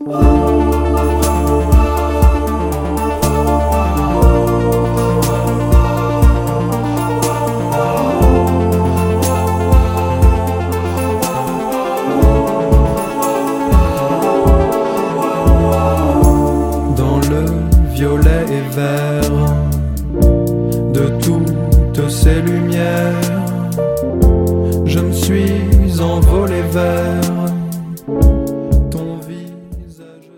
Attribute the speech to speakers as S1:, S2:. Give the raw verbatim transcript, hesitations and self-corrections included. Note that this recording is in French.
S1: Dans le violet et vert de toutes ces lumières, je me suis envolé vers